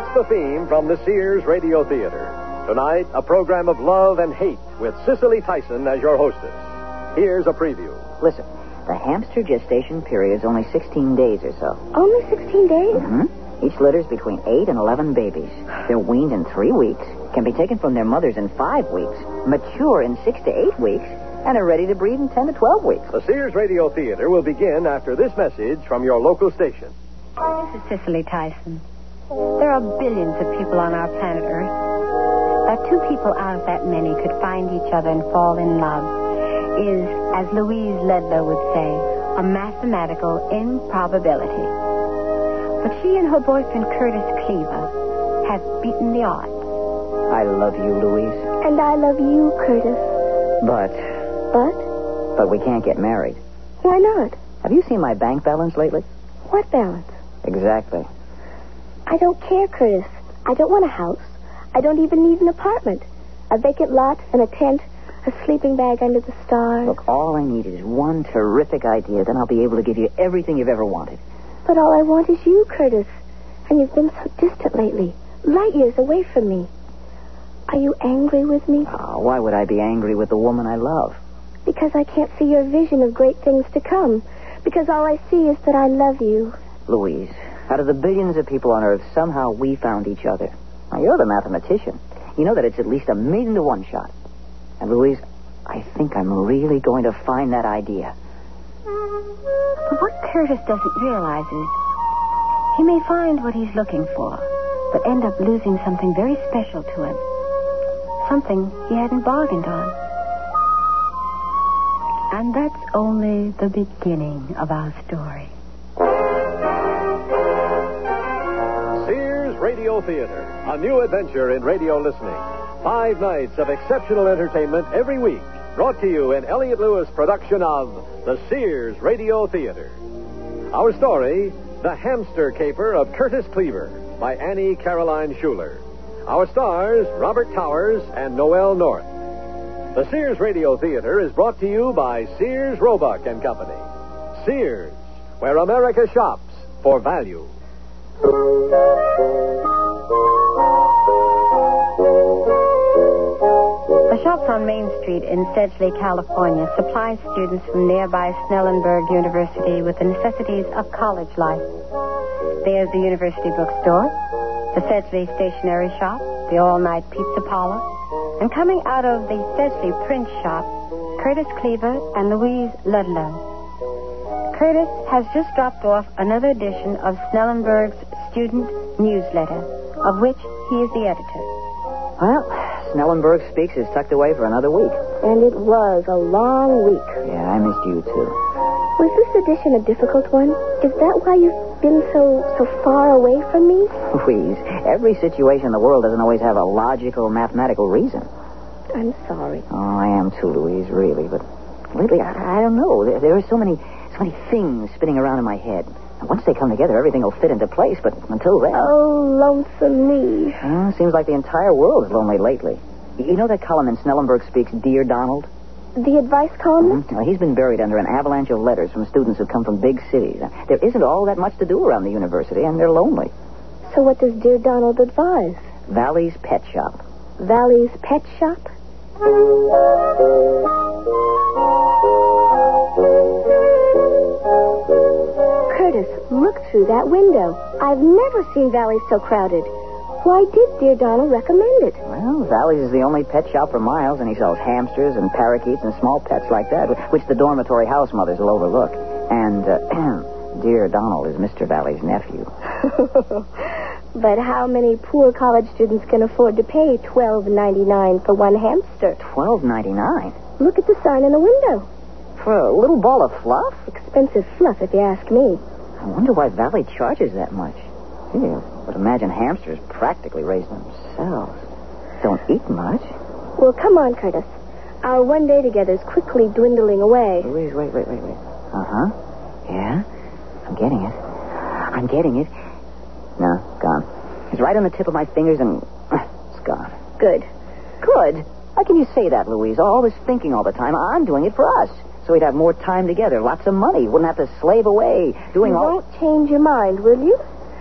the theme from the Sears Radio Theater. Tonight, a program of love and hate with Cicely Tyson as your hostess. Here's a preview. Listen, the hamster gestation period is only 16 days or so. Only 16 days? Mm-hmm. Each litter's between 8 and 11 babies. They're weaned in 3 weeks, can be taken from their mothers in 5 weeks, mature in 6 to 8 weeks, and are ready to breed in 10 to 12 weeks. The Sears Radio Theater will begin after this message from your local station. This is Cicely Tyson. There are billions of people on our planet Earth. That 2 people out of that many could find each other and fall in love is, as Louise Ledlow would say, a mathematical improbability. But she and her boyfriend Curtis Cleaver have beaten the odds. I love you, Louise. And I love you, Curtis. But we can't get married. Why not? Have you seen my bank balance lately? What balance? Exactly. I don't care, Curtis. I don't want a house. I don't even need an apartment. A vacant lot and a tent, a sleeping bag under the stars. Look, all I need is one terrific idea. Then I'll be able to give you everything you've ever wanted. But all I want is you, Curtis. And you've been so distant lately. Light years away from me. Are you angry with me? Oh, why would I be angry with the woman I love? Because I can't see your vision of great things to come. Because all I see is that I love you. Louise, out of the billions of people on Earth, somehow we found each other. Now, you're the mathematician. You know that it's at least 1,000,000 to 1 shot. And, Louise, I think I'm really going to find that idea. But what Curtis doesn't realize is he may find what he's looking for, but end up losing something very special to him. Something he hadn't bargained on. And that's only the beginning of our story. Sears Radio Theater, a new adventure in radio listening. 5 nights of exceptional entertainment every week. Brought to you in Elliott Lewis' production of the Sears Radio Theater. Our story, The Hamster Caper of Curtis Cleaver, by Annie Caroline Schuler. Our stars, Robert Towers and Noel North. The Sears Radio Theater is brought to you by Sears Roebuck and Company. Sears, where America shops for value. The shops on Main Street in Sedgley, California, supply students from nearby Snellenberg University with the necessities of college life. There's the university bookstore, the Sedgley stationery shop, the all-night pizza parlor, and coming out of the Sedgley print shop, Curtis Cleaver and Louise Ludlow. Curtis has just dropped off another edition of Snellenberg's student newsletter, of which he is the editor. Well, Snellenberg Speaks is tucked away for another week. And it was a long week. Yeah, I missed you, too. Was this edition a difficult one? Is that why you've been so far away from me? Louise, every situation in the world doesn't always have a logical, mathematical reason. I'm sorry. Oh, I am too, Louise, really. But lately, I don't know. There are so many things spinning around in my head. And once they come together, everything will fit into place. But until then... Oh, lonesome me. Seems like the entire world is lonely lately. You know that column in Snellenberg Speaks, Dear Donald? The advice column? Mm-hmm. Well, he's been buried under an avalanche of letters from students who come from big cities. There isn't all that much to do around the university, and they're lonely. So what does Dear Donald advise? Valley's Pet Shop. Valley's Pet Shop? Curtis, look through that window. I've never seen Valley so crowded. Why did Dear Donald recommend it? Well, Valley's is the only pet shop for miles, and he sells hamsters and parakeets and small pets like that, which the dormitory house mothers will overlook. And Dear Donald is Mr. Valley's nephew. But how many poor college students can afford to pay $12.99 for one hamster? $12.99? Look at the sign in the window. For a little ball of fluff? Expensive fluff, if you ask me. I wonder why Valley charges that much. Yeah, but imagine hamsters practically raise themselves. Don't eat much. Well, come on, Curtis. Our one day together is quickly dwindling away. Wait. Uh-huh. Yeah, I'm getting it. No, gone. It's right on the tip of my fingers and it's gone. Good. Good? How can you say that, Louise? All this thinking all the time. I'm doing it for us. So we'd have more time together, lots of money. Wouldn't have to slave away doing You all... won't change your mind, will you?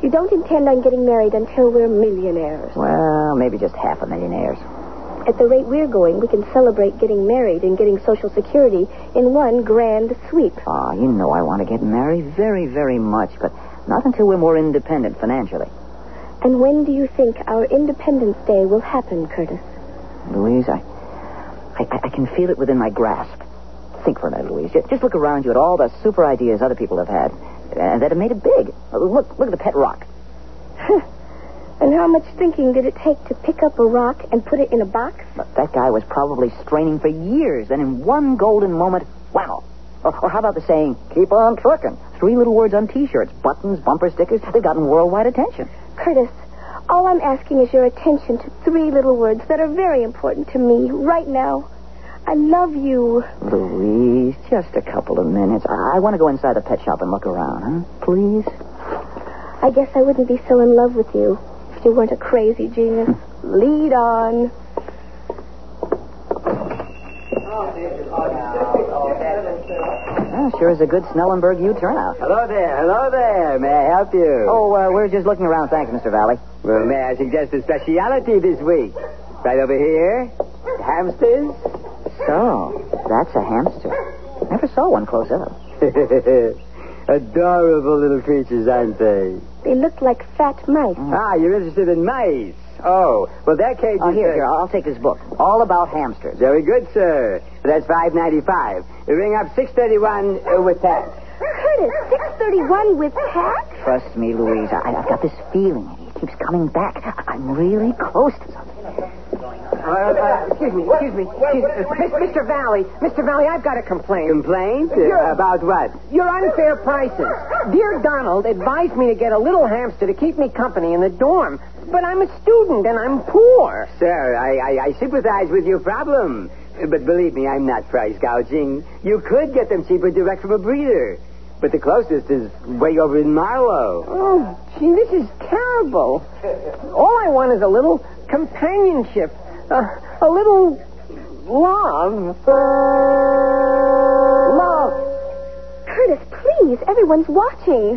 You don't intend on getting married until we're millionaires. Well, maybe just half a millionaires. At the rate we're going, we can celebrate getting married and getting Social Security in one grand sweep. Oh, you know I want to get married very, very much, but not until we're more independent financially. And when do you think our Independence Day will happen, Curtis? Louise, I can feel it within my grasp. Think for a minute, Louise. Just look around you at all the super ideas other people have had, and that have made it big. Look at the pet rock. And how much thinking did it take to pick up a rock and put it in a box? But that guy was probably straining for years. Then in one golden moment, wow. Or how about the saying, keep on trucking? 3 little words on T-shirts, buttons, bumper stickers. They've gotten worldwide attention. Curtis, all I'm asking is your attention to 3 little words that are very important to me right now. I love you. Louise, just a couple of minutes. I want to go inside the pet shop and look around, huh? Please? I guess I wouldn't be so in love with you if you weren't a crazy genius. Lead on. Well, sure is a good Snellenberg U-turn out. Hello there. May I help you? Oh, we're just looking around. Thanks, Mr. Valley. Well, may I suggest a speciality this week? Right over here. Hamsters. So, that's a hamster. Never saw one close up. Adorable little creatures, aren't they? They look like fat mice. Ah, you're interested in mice. Oh, well, that cage is... Here, I'll take this book. All about hamsters. Very good, sir. That's $5.95. Ring up 631 with tax. Curtis, 631 with tax? Trust me, Louise. I've got this feeling. It keeps coming back. I'm really close to something. Excuse me. Mr. Valley, I've got a complaint. Complaint? About what? Your unfair prices. Dear Donald advised me to get a little hamster to keep me company in the dorm. But I'm a student and I'm poor. Sir, I sympathize with your problem. But believe me, I'm not price gouging. You could get them cheaper direct from a breeder. But the closest is way over in Marlow. Oh, gee, this is terrible. All I want is a little companionship. A little love. Love. Curtis, please. Everyone's watching.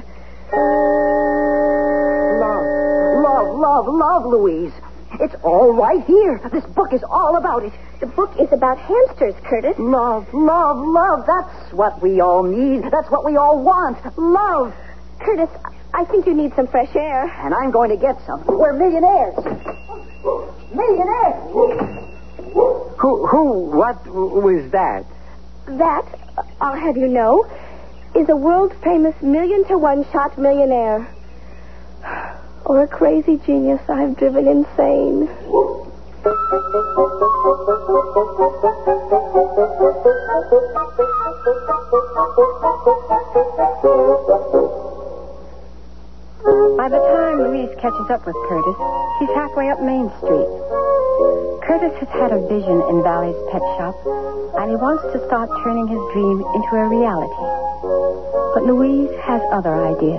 Love, Louise. It's all right here. This book is all about it. The book is about hamsters, Curtis. Love. That's what we all need. That's what we all want. Love. Curtis, I think you need some fresh air. And I'm going to get some. We're millionaires. What was that? That, I'll have you know, is a world-famous 1,000,000-to-1 shot millionaire. Or a crazy genius I've driven insane. By the time Louise catches up with Curtis, he's halfway up Main Street. Curtis has had a vision in Valley's pet shop, and he wants to start turning his dream into a reality. But Louise has other ideas.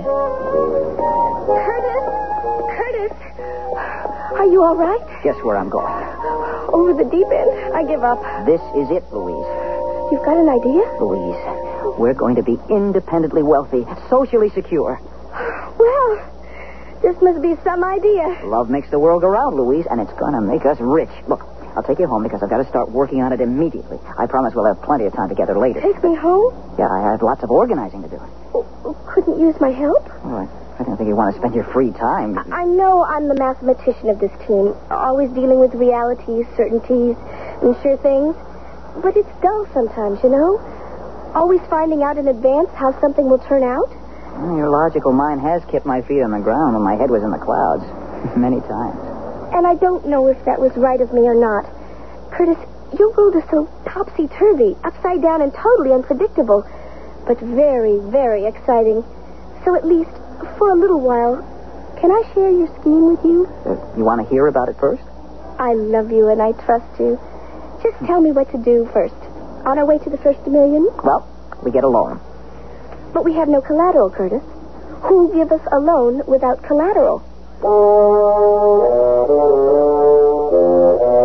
Curtis! Are you all right? Guess where I'm going? Over the deep end. I give up. This is it, Louise. You've got an idea? Louise, we're going to be independently wealthy, socially secure. Well, this must be some idea. Love makes the world go round, Louise, and it's going to make us rich. Look, I'll take you home because I've got to start working on it immediately. I promise we'll have plenty of time together later. Take me home? Yeah, I have lots of organizing to do. Couldn't use my help? Oh, I don't think you want to spend your free time. I know I'm the mathematician of this team, always dealing with realities, certainties, and sure things. But it's dull sometimes, you know? Always finding out in advance how something will turn out. Well, your logical mind has kept my feet on the ground when my head was in the clouds. Many times. And I don't know if that was right of me or not. Curtis, your world is so topsy-turvy, upside down and totally unpredictable. But very, very exciting. So at least, for a little while, can I share your scheme with you? You want to hear about it first? I love you and I trust you. Just tell me what to do first. On our way to the first $1 million? Well, we get a loan. But we have no collateral, Curtis. Who'll give us a loan without collateral?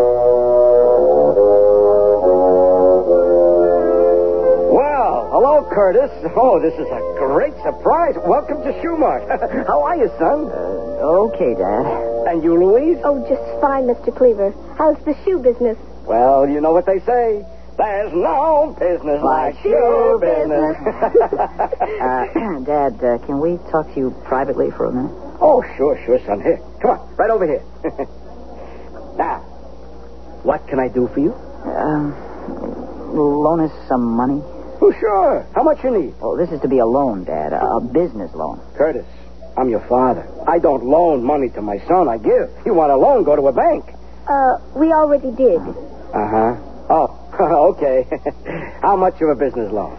Well, hello, Curtis. Oh, this is a great surprise. Welcome to Shoemart. How are you, son? Okay, Dad. And you, Louise? Oh, just fine, Mr. Cleaver. How's the shoe business? Well, you know what they say. There's no business like shoe business. Dad, can we talk to you privately for a minute? Oh, sure, son. Here, come on, right over here. Now, what can I do for you? Loan us some money? Oh, sure. How much you need? Oh, this is to be a loan, Dad. A business loan. Curtis, I'm your father. I don't loan money to my son. I give. You want a loan, go to a bank. We already did. Uh-huh. Oh, okay. How much of a business loan?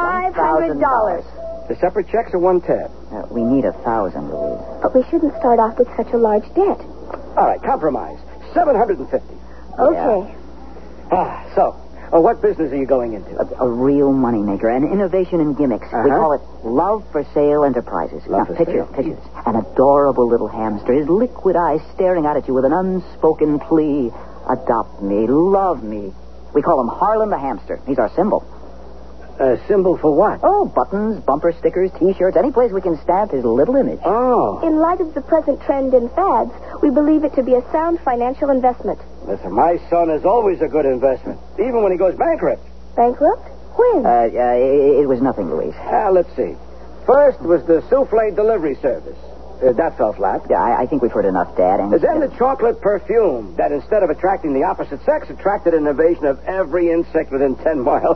$500. The separate checks or one tab? We need 1,000, Louise. But we shouldn't start off with such a large debt. All right, compromise. 750. Okay. So, what business are you going into? A real moneymaker, an innovation in gimmicks. We call it Love for Sale Enterprises. Picture this. An adorable little hamster, his liquid eyes staring out at you with an unspoken plea. Adopt me, love me. We call him Harlan the Hamster. He's our symbol. A symbol for what? Oh, buttons, bumper stickers, T-shirts, any place we can stamp his little image. Oh. In light of the present trend in fads, we believe it to be a sound financial investment. Listen, my son is always a good investment, even when he goes bankrupt. Bankrupt? When? It was nothing, Louise. Let's see. First was the souffle delivery service. That fell flat. Yeah, I think we've heard enough, Dad. And then the chocolate perfume that, instead of attracting the opposite sex, attracted an invasion of every insect within 10 miles.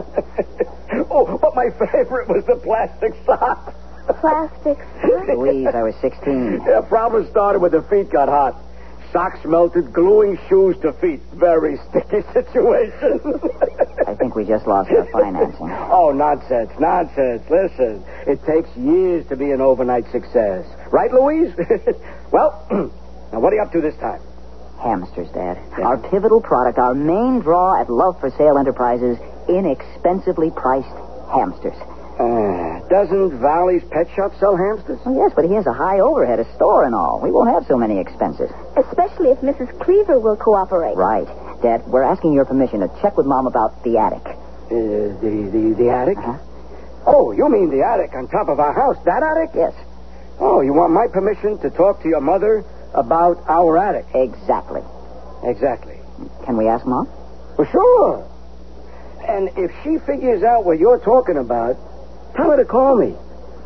Oh, but my favorite was the plastic sock. Plastic sock? Louise, I was 16. Yeah, problem started when the feet got hot. Socks melted, gluing shoes to feet. Very sticky situation. I think we just lost our financing. Oh, nonsense. Listen, it takes years to be an overnight success. Right, Louise? Well, now what are you up to this time? Hamsters, Dad. Yeah. Our pivotal product, our main draw at Love for Sale Enterprises, inexpensively priced hamsters. Doesn't Valley's Pet Shop sell hamsters? Oh, yes, but he has a high overhead, a store and all. We won't have so many expenses. Especially if Mrs. Cleaver will cooperate. Right. Dad, we're asking your permission to check with Mom about the attic. The attic? Uh-huh. Oh, you mean the attic on top of our house? That attic? Yes. Oh, you want my permission to talk to your mother about our attic? Exactly. Can we ask Mom? Well, sure. And if she figures out what you're talking about, tell her to call me.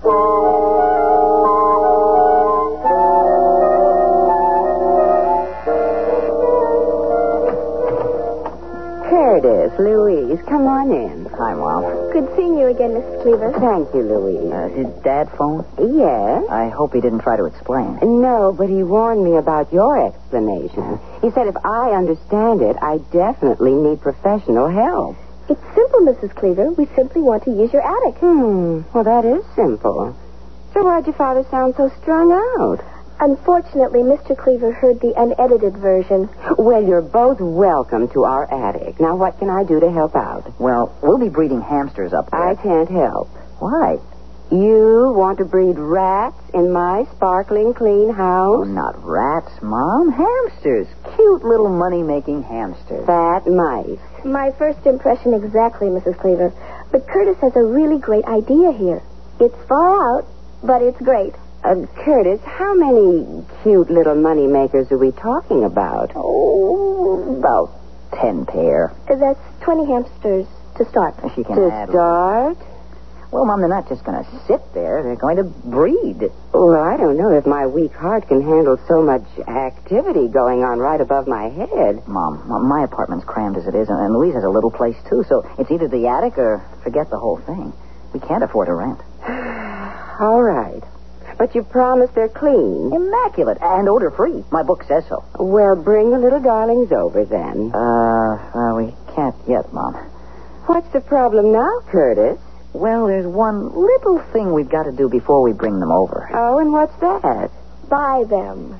Curtis, Louise, come on in. Hi, Mom. Good seeing you again, Mrs. Cleaver. Thank you, Louise. Did Dad phone? Yes. I hope he didn't try to explain. No, but he warned me about your explanation. He said if I understand it, I definitely need professional help. It's simple, Mrs. Cleaver. We simply want to use your attic. Well, that is simple. So why'd your father sound so strung out? Unfortunately, Mr. Cleaver heard the unedited version. Well, you're both welcome to our attic. Now, what can I do to help out? Well, we'll be breeding hamsters up there. I can't help. Why? You want to breed rats in my sparkling clean house? Oh, not rats, Mom. Hamsters. Cute little money-making hamsters. Fat mice. My first impression exactly, Mrs. Cleaver. But Curtis has a really great idea here. It's far out, but it's great. Curtis, how many cute little money makers are we talking about? Oh, about 10 pair. That's 20 hamsters to start. She can to add start? Well, Mom, they're not just going to sit there. They're going to breed. Well, I don't know if my weak heart can handle so much activity going on right above my head. Mom, my apartment's crammed as it is, and Louise has a little place, too, so it's either the attic or forget the whole thing. We can't afford to rent. All right. But you promise they're clean. Immaculate and odor-free. My book says so. Well, bring the little darlings over, then. We can't yet, Mom. What's the problem now, Curtis? Well, there's one little thing we've got to do before we bring them over. Oh, and what's that? Buy them.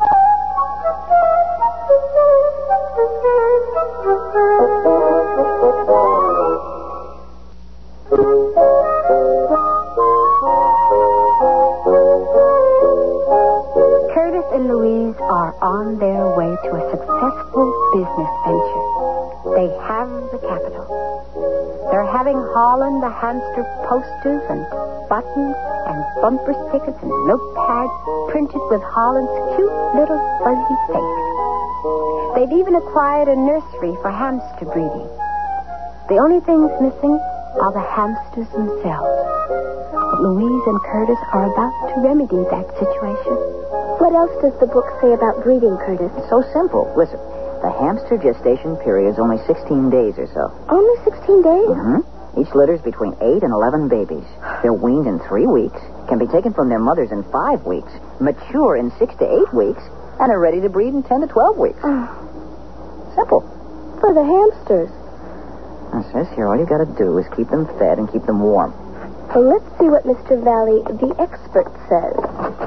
Curtis and Louise are on their way to a successful business venture. They have the capital. They're having Harlan the hamster posters and buttons and bumper stickers and notepads printed with Harlan's cute little fuzzy face. They've even acquired a nursery for hamster breeding. The only things missing are the hamsters themselves. But Louise and Curtis are about to remedy that situation. What else does the book say about breeding, Curtis? It's so simple. Listen, the hamster gestation period is only 16 days or so. Only 16 days? Mm-hmm. Each litter's between 8 and 11 babies. They're weaned in 3 weeks, can be taken from their mothers in 5 weeks, mature in 6 to 8 weeks, and are ready to breed in 10 to 12 weeks. Simple. For the hamsters. It says here all you got to do is keep them fed and keep them warm. Well, let's see what Mr. Valley, the expert, says.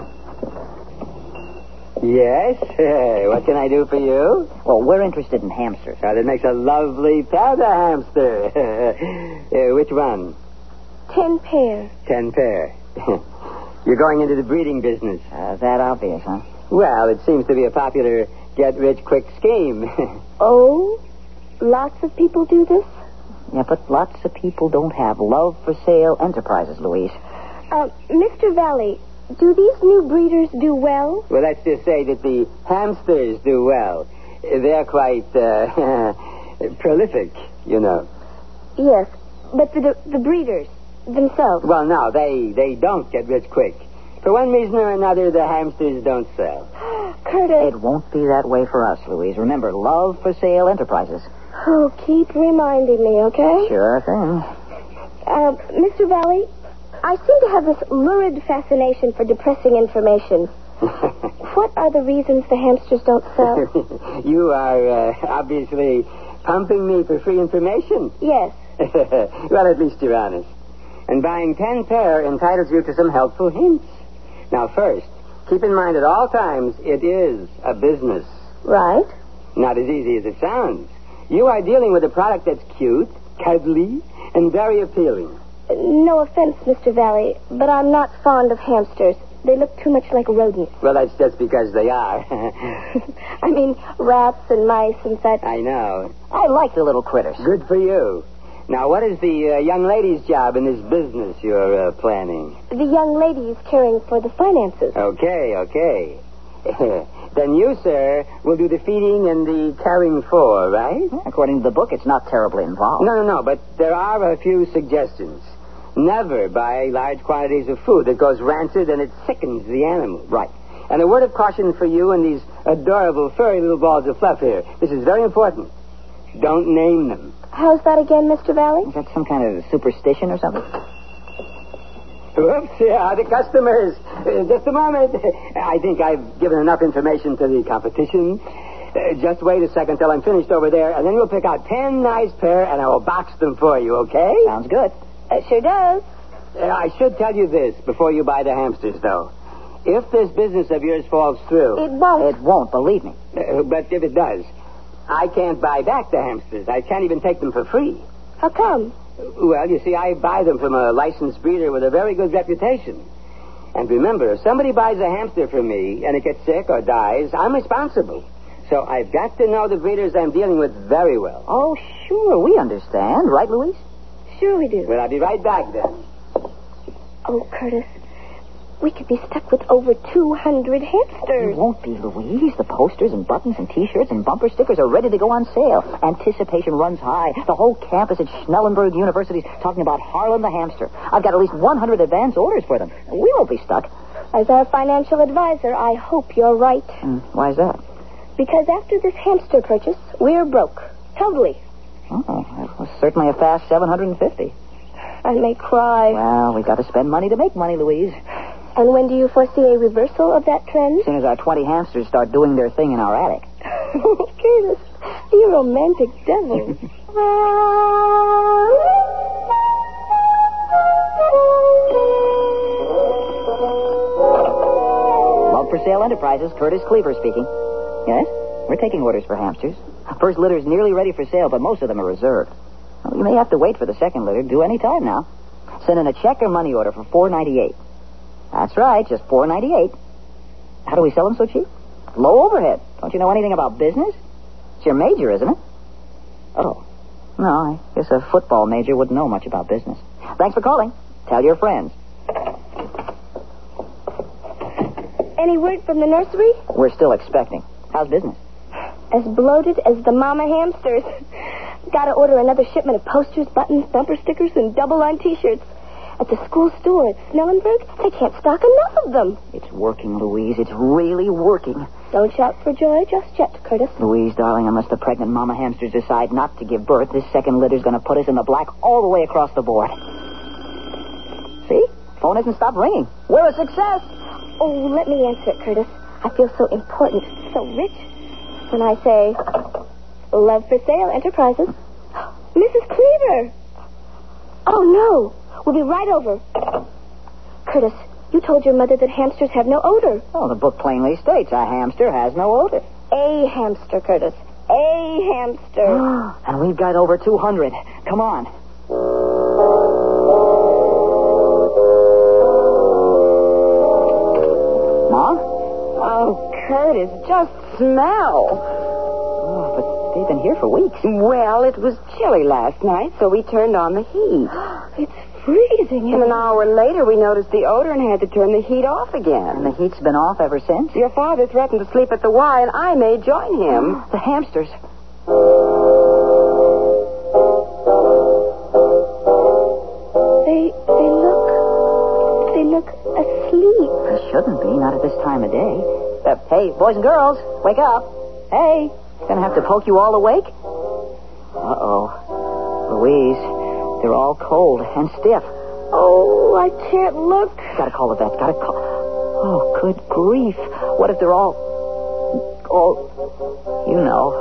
Yes? What can I do for you? Well, we're interested in hamsters. Oh, that makes a lovely powder hamster. Which one? 10 pair. 10 pair. You're going into the breeding business. That obvious, huh? Well, it seems to be a popular get-rich-quick scheme. Oh? Lots of people do this? Yeah, but lots of people don't have love for sale enterprises, Louise. Mr. Valley, do these new breeders do well? Well, let's just say that the hamsters do well. They're quite prolific, you know. Yes, but the breeders themselves. Well, no, they don't get rich quick. For one reason or another, the hamsters don't sell. Curtis. It won't be that way for us, Louise. Remember, love for sale enterprises. Oh, keep reminding me, okay? Sure thing. Mr. Valley, I seem to have this lurid fascination for depressing information. What are the reasons the hamsters don't sell? You are obviously pumping me for free information. Yes. Well, at least you're honest. And buying 10 pair entitles you to some helpful hints. Now, first, keep in mind at all times it is a business. Right. Not as easy as it sounds. You are dealing with a product that's cute, cuddly, and very appealing. No offense, Mr. Valley, but I'm not fond of hamsters. They look too much like rodents. Well, that's just because they are. I mean, rats and mice and such. I know. I like the little critters. Good for you. Now, what is the young lady's job in this business you're planning? The young lady is caring for the finances. Okay. Then you, sir, will do the feeding and the caring for, right? According to the book, it's not terribly involved. No, but there are a few suggestions. Never buy large quantities of food that goes rancid and it sickens the animal. Right. And a word of caution for you and these adorable furry little balls of fluff here. This is very important. Don't name them. How's that again, Mr. Valley? Is that some kind of superstition or something? Whoops, the customers. Just a moment. I think I've given enough information to the competition. Just wait a second till I'm finished over there, and then we'll pick out 10 nice pair, and I will box them for you, okay? Sounds good. It sure does. I should tell you this before you buy the hamsters, though. If this business of yours falls through... It won't. It won't, believe me. But if it does, I can't buy back the hamsters. I can't even take them for free. How come? Well, you see, I buy them from a licensed breeder with a very good reputation. And remember, if somebody buys a hamster from me and it gets sick or dies, I'm responsible. So I've got to know the breeders I'm dealing with very well. Oh, sure, we understand. Right, Louise? Sure we do. Well, I'll be right back then. Oh, Curtis, we could be stuck with over 200 You hamsters. won't be, Louise. The posters and buttons and T-shirts and bumper stickers are ready to go on sale. Anticipation runs high. The whole campus at Schnellenberg University is talking about Harlan the hamster. I've got at least 100 advance orders for them. We won't be stuck. As our financial advisor, I hope you're right. Why is that? Because after this hamster purchase, we're broke. Totally. Oh, that was certainly a fast 750. I may cry. Well, we've got to spend money to make money, Louise. And when do you foresee a reversal of that trend? As soon as our 20 hamsters start doing their thing in our attic. Curtis, you romantic devil. Love for Sale Enterprises, Curtis Cleaver speaking. Yes? We're taking orders for hamsters. First litter's nearly ready for sale, but most of them are reserved. Well, you may have to wait for the second litter. Do any time now. Send in a check or money order for $4.98. That's right, just $4.98. How do we sell them so cheap? Low overhead. Don't you know anything about business? It's your major, isn't it? Oh. No, I guess a football major wouldn't know much about business. Thanks for calling. Tell your friends. Any word from the nursery? We're still expecting. How's business? As bloated as the mama hamsters. Gotta order another shipment of posters, buttons, bumper stickers, and double-line T-shirts. At the school store at Snellenberg, they can't stock enough of them. It's working, Louise. It's really working. Don't shout for joy just yet, Curtis. Louise, darling, unless the pregnant mama hamsters decide not to give birth, this second litter's going to put us in the black all the way across the board. See? Phone hasn't stopped ringing. We're a success. Oh, let me answer it, Curtis. I feel so important, so rich. When I say, Love for Sale Enterprises. Mrs. Cleaver. Oh, no. We'll be right over. Curtis, you told your mother that hamsters have no odor. Oh, the book plainly states a hamster has no odor. A hamster, Curtis. A hamster. And we've got over 200. Come on. Mom? Oh, Curtis, just smell. Oh, but they've been here for weeks. Well, it was chilly last night, so we turned on the heat. It's freezing. And an hour later, we noticed the odor and had to turn the heat off And again. the heat's been off ever since? Your father threatened to sleep at the Y, and I may join him. The hamsters. They look asleep. They shouldn't be, not at this time of day. Hey, boys and girls, wake up. Hey, gonna have to poke you all awake? Uh-oh. Louise, they're all cold and stiff. Oh, I can't look. Gotta call the vet. Gotta call. Oh, good grief. What if they're all... you know.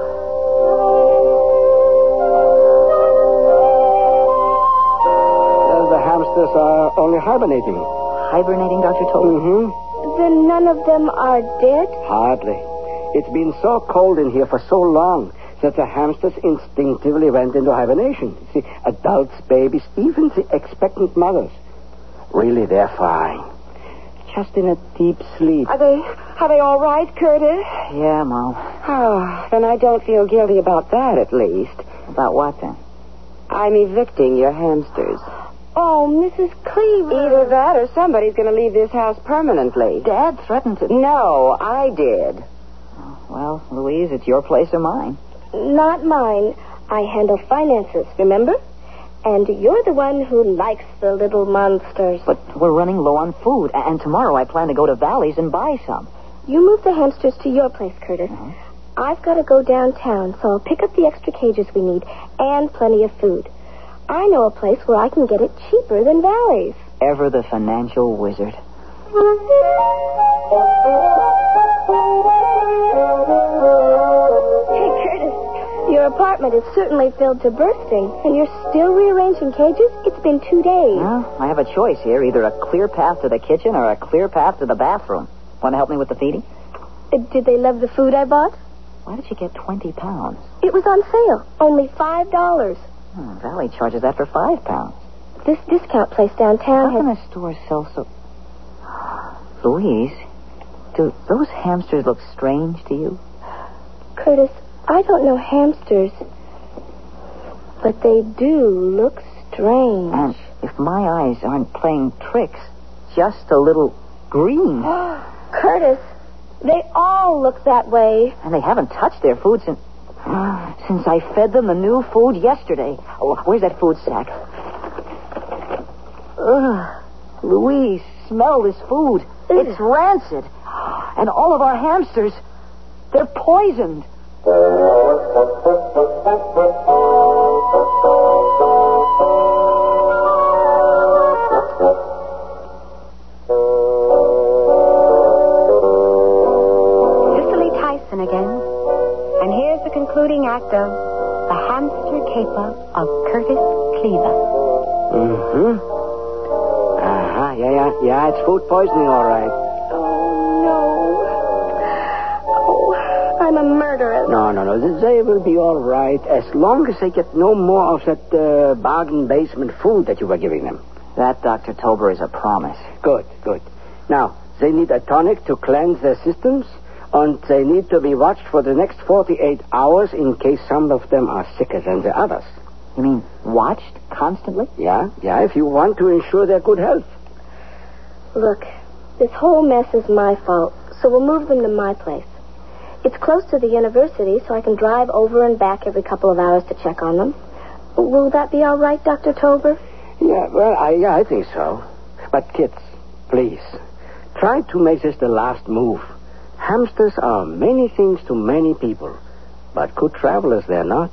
The hamsters are only hibernating. Hibernating, Dr. Toller? Mm-hmm. Then none of them are dead? Hardly. It's been so cold in here for so long that the hamsters instinctively went into hibernation. See, adults, babies, even the expectant mothers. Really, they're fine. Just in a deep sleep. Are they all right, Curtis? Yeah, Mom. Oh, then I don't feel guilty about that, at least. About what, then? I'm evicting your hamsters. Oh, Mrs. Cleaver. Either that or somebody's going to leave this house permanently. Dad threatened to... No, I did. Well, Louise, it's your place or mine. Not mine. I handle finances, remember? And you're the one who likes the little monsters. But we're running low on food, and tomorrow I plan to go to Valley's and buy some. You move the hamsters to your place, Curtis. I've got to go downtown, so I'll pick up the extra cages we need and plenty of food. I know a place where I can get it cheaper than Valley's. Ever the financial wizard. Hey, Curtis, your apartment is certainly filled to bursting, and you're still rearranging cages? It's been 2 days. Well, I have a choice here, either a clear path to the kitchen or a clear path to the bathroom. Want to help me with the feeding? Did they love the food I bought? Why did you get 20 pounds? It was on sale. Only $5. Valley charges that for 5 pounds. This discount place downtown How has... can a store sell so... Louise, do those hamsters look strange to you? Curtis, I don't know hamsters, but they do look strange. And if my eyes aren't playing tricks, just a little green. Curtis, they all look that way. And they haven't touched their food since I fed them the new food yesterday. Oh, where's that food sack? Ugh. Louise, smell this food. It's rancid. And all of our hamsters, they're poisoned. Cicely Tyson again. And here's the concluding act of The Hamster Caper of Curtis Cleaver. Mm-hmm. Yeah, it's food poisoning, all right. Oh, I'm a murderess. No. They will be all right as long as they get no more of that bargain basement food that you were giving them. That, Dr. Tober, is a promise. Good. Now, they need a tonic to cleanse their systems, and they need to be watched for the next 48 hours in case some of them are sicker than the others. You mean watched constantly? Yeah, if you want to ensure their good health. Look, this whole mess is my fault, so we'll move them to my place. It's close to the university, so I can drive over and back every couple of hours to check on them. Will that be all right, Dr. Tolbert? Yeah, well, I think so. But, kids, please, try to make this the last move. Hamsters are many things to many people, but good travelers they're not.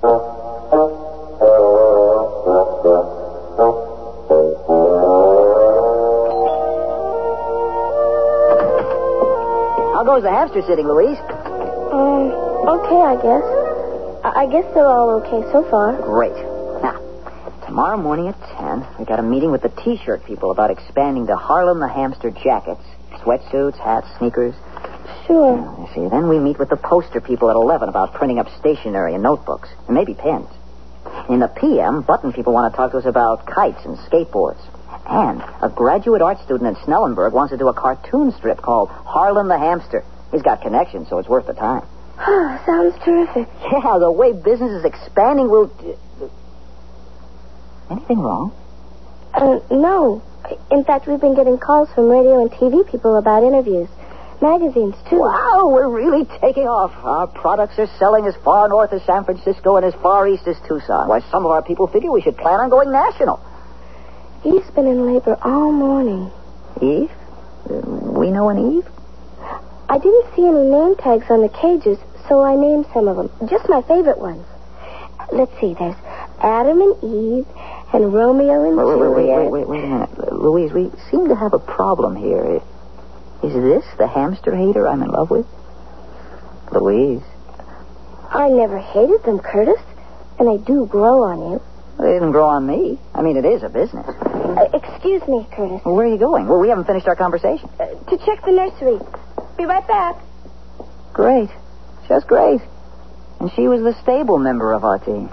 How goes the hamster sitting, Louise? Okay, I guess. I guess they're all okay so far. Great. Now, tomorrow morning at 10, we got a meeting with the T-shirt people about expanding to Harlem the Hamster jackets, sweatsuits, hats, sneakers. Sure. You see, then we meet with the poster people at 11 about printing up stationery and notebooks, and maybe pens. In the PM, button people want to talk to us about kites and skateboards. And a graduate art student in Snellenburg wants to do a cartoon strip called Harlem the Hamster. He's got connections, so it's worth the time. Sounds terrific. Yeah, the way business is expanding will... Anything wrong? No. In fact, we've been getting calls from radio and TV people about interviews. Magazines, too. Wow, we're really taking off. Our products are selling as far north as San Francisco and as far east as Tucson. Why, some of our people figure we should plan on going national. Eve's been in labor all morning. Eve? We know an Eve? I didn't see any name tags on the cages, so I named some of them. Just my favorite ones. Let's see, there's Adam and Eve and Romeo and Juliet. Wait a minute. Louise, we seem to have a problem here. Is this the hamster hater I'm in love with? Louise. I never hated them, Curtis. And they do grow on you. They didn't grow on me. I mean, it is a business. Excuse me, Curtis. Well, where are you going? Well, we haven't finished our conversation. To check the nursery. Be right back. Great. Just great. And she was the stable member of our team.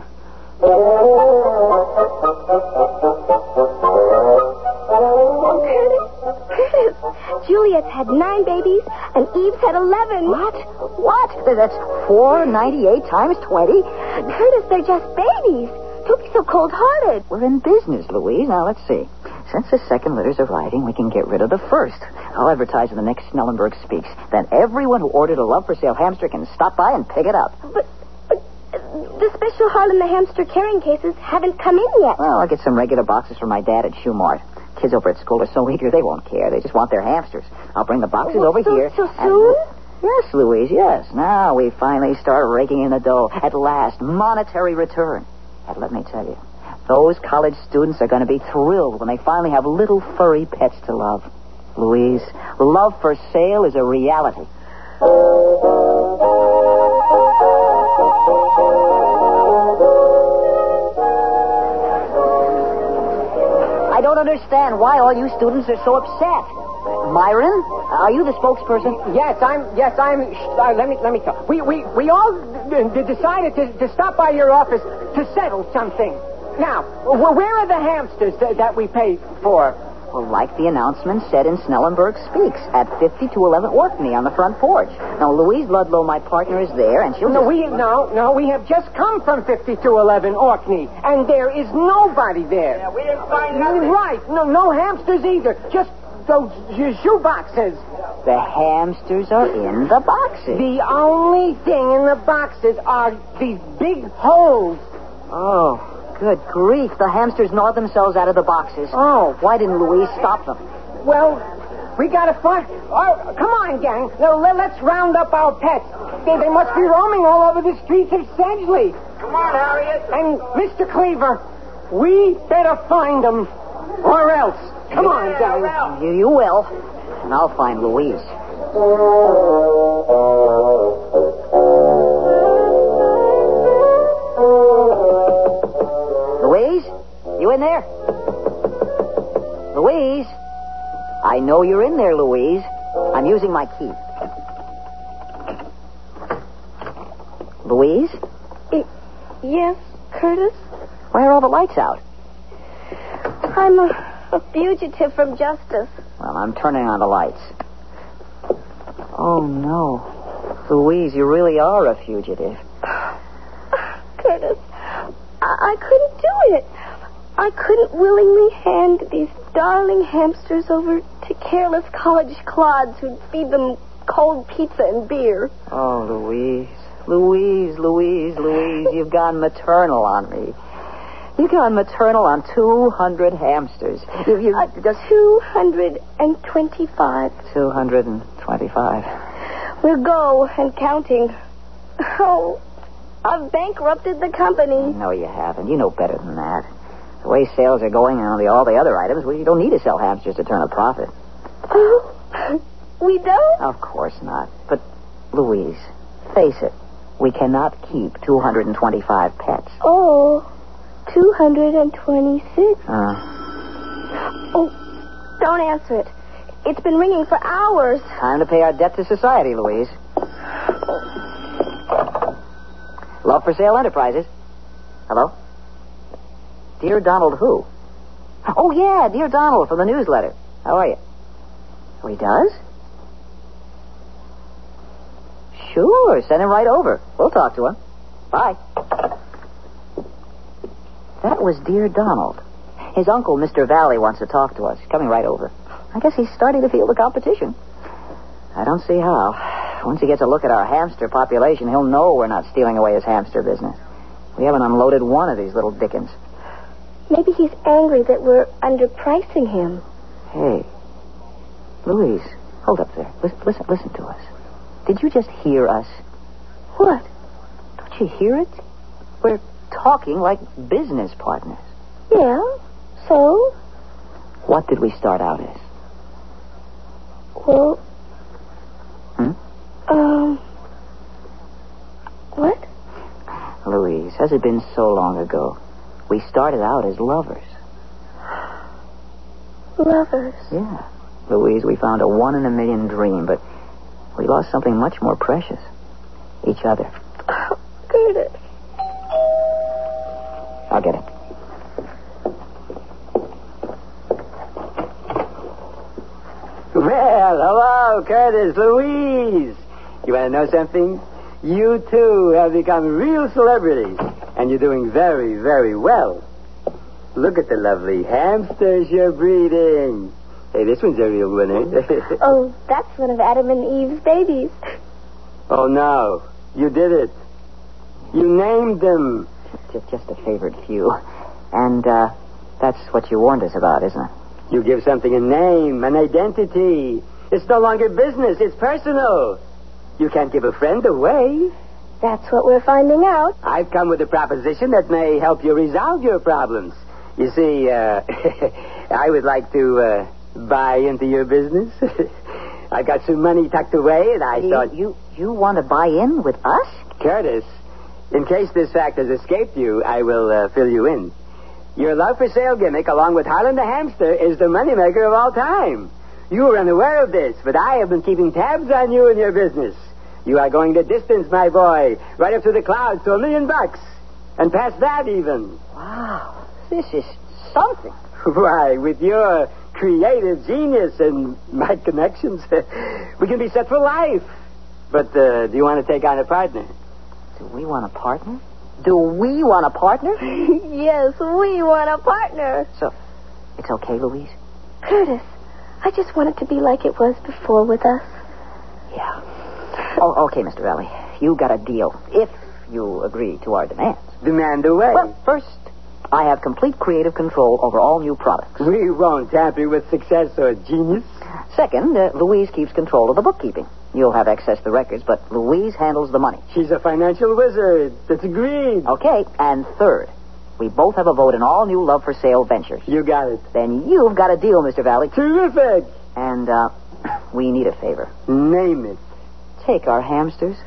Curtis, Juliet's had 9 babies, and Eve's had 11. What? That's 498 times 20. Curtis, they're just babies. Don't be so cold-hearted. We're in business, Louise. Now, let's see. Since the second litter's arriving, we can get rid of the first. I'll advertise in the next Snellenburg Speaks. Then everyone who ordered a love-for-sale hamster can stop by and pick it up. But the special Harlem the Hamster carrying cases haven't come in yet. Well, I'll get some regular boxes from my dad at Shoe Mart. Kids over at school are so eager, they won't care. They just want their hamsters. I'll bring the boxes over here. So soon? Yes, Louise, yes. Now we finally start raking in the dough. At last, monetary return. And let me tell you, those college students are going to be thrilled when they finally have little furry pets to love. Louise, love for sale is a reality. I don't understand why all you students are so upset. Myron, are you the spokesperson? Yes, I'm. Let me tell. We all decided to stop by your office to settle something. Now, where are the hamsters that we paid for? Well, like the announcement said in Snellenburg Speaks, at 5211 Orkney on the front porch. Now, Louise Ludlow, my partner, is there, and she'll... We have just come from 5211 Orkney, and there is nobody there. Yeah, we didn't find nothing. Right. No hamsters either. Just those shoe boxes. The hamsters are in the boxes. The only thing in the boxes are these big holes. Oh, good grief. The hamsters gnawed themselves out of the boxes. Oh. Why didn't Louise stop them? Well, we gotta find... Oh, come on, gang. Now, let's round up our pets. They must be roaming all over the streets of Sedgley. Come on, Harriet. And, Mr. Cleaver, we better find them. Or else. Come on, gang. You will. And I'll find Louise. Louise? You in there? Louise? I know you're in there, Louise. I'm using my key. Louise? Yes, Curtis? Why are all the lights out? I'm a fugitive from justice. Well, I'm turning on the lights. Oh, no. Louise, you really are a fugitive. Curtis, I couldn't do it. I couldn't willingly hand these darling hamsters over to careless college clods who'd feed them cold pizza and beer. Oh, Louise. Louise, you've gone maternal on me. You've gone maternal on 200 hamsters. You just 225. 225. We'll go and counting. Oh, I've bankrupted the company. No, you haven't. You know better than that. The way sales are going on all the other items, well, you don't need to sell hamsters to turn a profit. Oh, we don't? Of course not. But, Louise, face it. We cannot keep 225 pets. Oh, 226. Oh, don't answer it. It's been ringing for hours. Time to pay our debt to society, Louise. Love for Sale Enterprises. Hello? Dear Donald who? Oh, yeah, Dear Donald from the newsletter. How are you? Oh, he does? Sure, send him right over. We'll talk to him. Bye. That was Dear Donald. His uncle, Mr. Valley, wants to talk to us. He's coming right over. I guess he's starting to feel the competition. I don't see how. Once he gets a look at our hamster population, he'll know we're not stealing away his hamster business. We haven't unloaded one of these little dickens. Maybe he's angry that we're underpricing him. Hey, Louise, hold up there. Listen to us. Did you just hear us? What? Don't you hear it? We're talking like business partners. Yeah, so? What did we start out as? Well... What? Louise, has it been so long ago? We started out as lovers. Lovers? Yeah. Louise, we found a 1 in a million dream, but we lost something much more precious. Each other. Oh, Curtis. I'll get it. Well, hello, Curtis, Louise. You want to know something? You, too, have become real celebrities, and you're doing very, very well. Look at the lovely hamsters you're breeding. Hey, this one's a real winner. Oh, that's one of Adam and Eve's babies. Oh, no. You did it. You named them. Just a favored few. And, that's what you warned us about, isn't it? You give something a name, an identity. It's no longer business. It's personal. You can't give a friend away. That's what we're finding out. I've come with a proposition that may help you resolve your problems. You see, I would like to buy into your business. I got some money tucked away, and I thought... You want to buy in with us? Curtis, in case this fact has escaped you, I will fill you in. Your love for sale gimmick, along with Harlan the hamster, is the moneymaker of all time. You were unaware of this, but I have been keeping tabs on you and your business. You are going the distance, my boy, right up to the clouds to $1 million. And past that, even. Wow, this is something. Why, with your creative genius and my connections, we can be set for life. But do you want to take on a partner? Do we want a partner? Do we want a partner? Yes, we want a partner. So, it's okay, Louise? Curtis, I just want it to be like it was before with us. Yeah. Oh, okay, Mr. Valley. You got a deal, if you agree to our demands. Demand away. Well, first, I have complete creative control over all new products. We won't tamper with success or genius. Second, Louise keeps control of the bookkeeping. You'll have access to the records, but Louise handles the money. She's a financial wizard. That's agreed. Okay, and third, we both have a vote in all new Love for Sale ventures. You got it. Then you've got a deal, Mr. Valley. Terrific. And, we need a favor. Name it. Take our hamsters.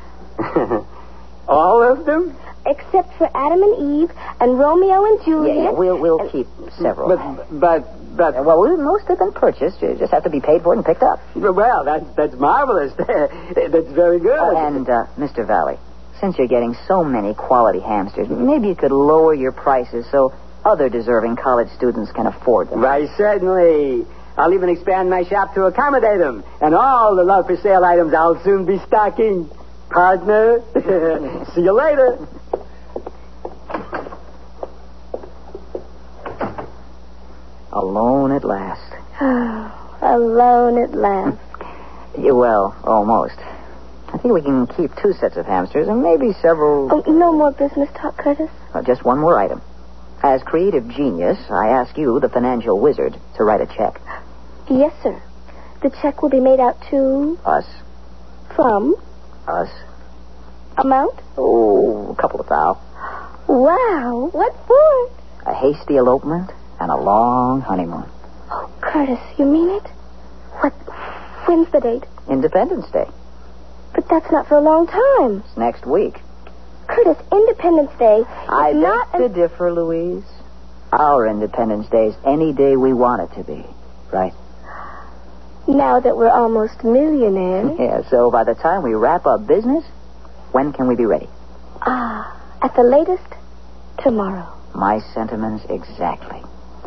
All of them? Except for Adam and Eve and Romeo and Juliet. Yeah, we'll keep several. But... Well, most have been purchased. You just have to be paid for it and picked up. Well, that's marvelous. That's very good. And, Mr. Valley, since you're getting so many quality hamsters, maybe you could lower your prices so other deserving college students can afford them. Why, certainly. I'll even expand my shop to accommodate them. And all the Love for Sale items I'll soon be stocking. Partner. See you later. Alone at last. Alone at last. Yeah, well, almost. I think we can keep 2 sets of hamsters and maybe several... Oh, no more business talk, Curtis. Just one more item. As creative genius, I ask you, the financial wizard, to write a check. Yes, sir. The check will be made out to... Us. From? Us. Amount? Oh, a couple of thou. Wow. What for? A hasty elopement and a long honeymoon. Oh, Curtis, you mean it? When's the date? Independence Day. But that's not for a long time. It's next week. Curtis, Independence Day I is not... beg to differ, Louise. Our Independence Day is any day we want it to be, right? Now that we're almost millionaires. Yeah, so by the time we wrap up business, when can we be ready? At the latest, tomorrow. My sentiments exactly.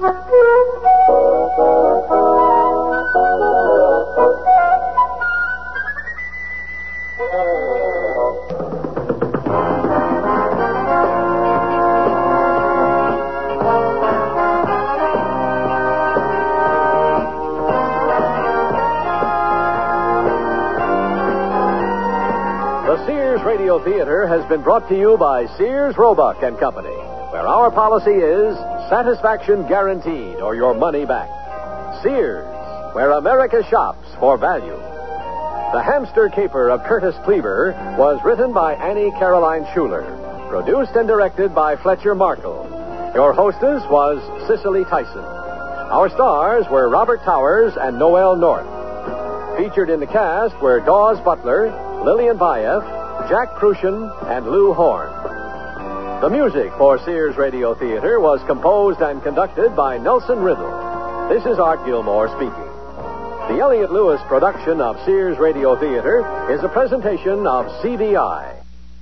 The Sears Radio Theater has been brought to you by Sears Roebuck and Company, where our policy is satisfaction guaranteed or your money back. Sears, where America shops for value. The Hamster Caper of Curtis Cleaver was written by Annie Caroline Schuler, produced and directed by Fletcher Markle. Your hostess was Cicely Tyson. Our stars were Robert Towers and Noel North. Featured in the cast were Dawes Butler, Lillian Baeff, Jack Crucian, and Lou Horn. The music for Sears Radio Theater was composed and conducted by Nelson Riddle. This is Art Gilmore speaking. The Elliott Lewis production of Sears Radio Theater is a presentation of CBI.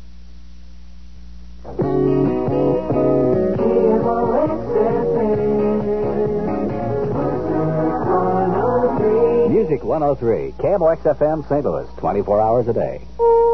Music 103, KMOX-FM St. Louis, 24 hours a day.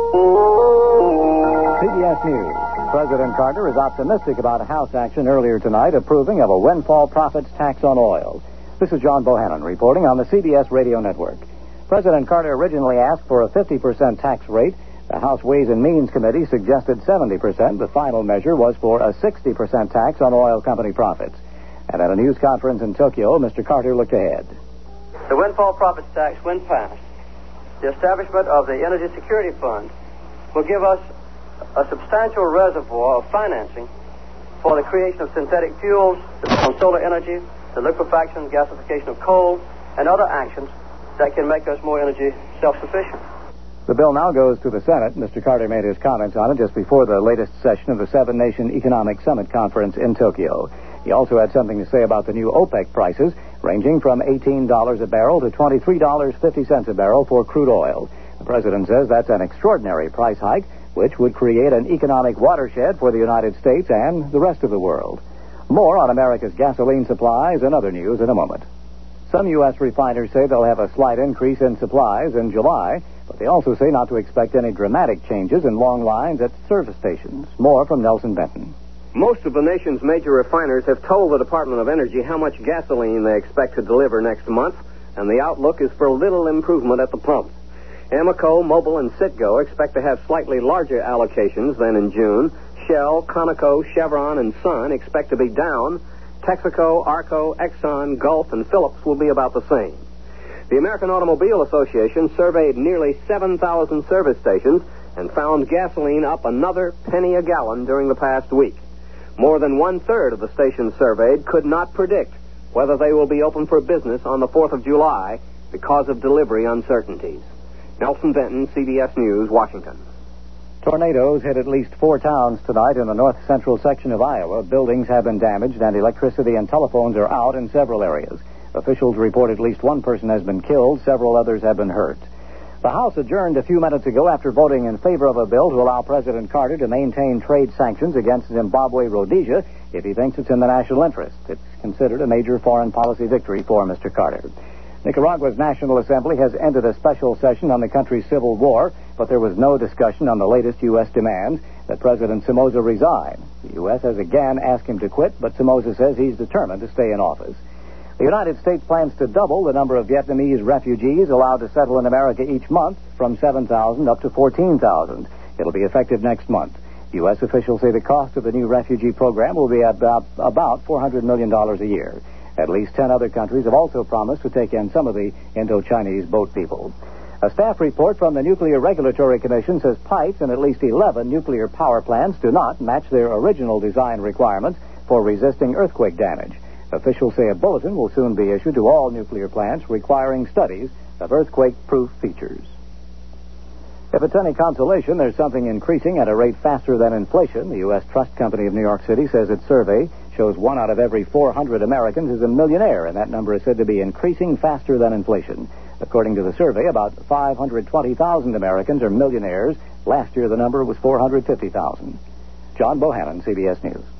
CBS News. President Carter is optimistic about House action earlier tonight approving of a windfall profits tax on oil. This is John Bohannon reporting on the CBS Radio Network. President Carter originally asked for a 50% tax rate. The House Ways and Means Committee suggested 70%. The final measure was for a 60% tax on oil company profits. And at a news conference in Tokyo, Mr. Carter looked ahead. The windfall profits tax, when passed, the establishment of the Energy Security Fund will give us a substantial reservoir of financing for the creation of synthetic fuels, on solar energy, the liquefaction, gasification of coal, and other actions that can make us more energy self-sufficient. The bill now goes to the Senate. Mr. Carter made his comments on it just before the latest session of the Seven-Nation Economic Summit Conference in Tokyo. He also had something to say about the new OPEC prices, ranging from $18 a barrel to $23.50 a barrel for crude oil. The president says that's an extraordinary price hike, which would create an economic watershed for the United States and the rest of the world. More on America's gasoline supplies and other news in a moment. Some U.S. refiners say they'll have a slight increase in supplies in July, but they also say not to expect any dramatic changes in long lines at service stations. More from Nelson Benton. Most of the nation's major refiners have told the Department of Energy how much gasoline they expect to deliver next month, and the outlook is for little improvement at the pump. Amoco, Mobil, and Citgo expect to have slightly larger allocations than in June. Shell, Conoco, Chevron, and Sun expect to be down. Texaco, Arco, Exxon, Gulf, and Phillips will be about the same. The American Automobile Association surveyed nearly 7,000 service stations and found gasoline up another penny a gallon during the past week. More than one-third of the stations surveyed could not predict whether they will be open for business on the 4th of July because of delivery uncertainties. Nelson Benton, CBS News, Washington. Tornadoes hit at least 4 towns tonight in the north-central section of Iowa. Buildings have been damaged, and electricity and telephones are out in several areas. Officials report at least one person has been killed. Several others have been hurt. The House adjourned a few minutes ago after voting in favor of a bill to allow President Carter to maintain trade sanctions against Zimbabwe Rhodesia if he thinks it's in the national interest. It's considered a major foreign policy victory for Mr. Carter. Nicaragua's National Assembly has ended a special session on the country's civil war, but there was no discussion on the latest U.S. demands that President Somoza resign. The U.S. has again asked him to quit, but Somoza says he's determined to stay in office. The United States plans to double the number of Vietnamese refugees allowed to settle in America each month from 7,000 up to 14,000. It'll be effective next month. U.S. officials say the cost of the new refugee program will be about $400 million a year. At least 10 other countries have also promised to take in some of the Indo-Chinese boat people. A staff report from the Nuclear Regulatory Commission says pipes in at least 11 nuclear power plants do not match their original design requirements for resisting earthquake damage. Officials say a bulletin will soon be issued to all nuclear plants requiring studies of earthquake-proof features. If it's any consolation, there's something increasing at a rate faster than inflation. The U.S. Trust Company of New York City says its survey shows 1 out of every 400 Americans is a millionaire, and that number is said to be increasing faster than inflation. According to the survey, about 520,000 Americans are millionaires. Last year, the number was 450,000. John Bohannon, CBS News.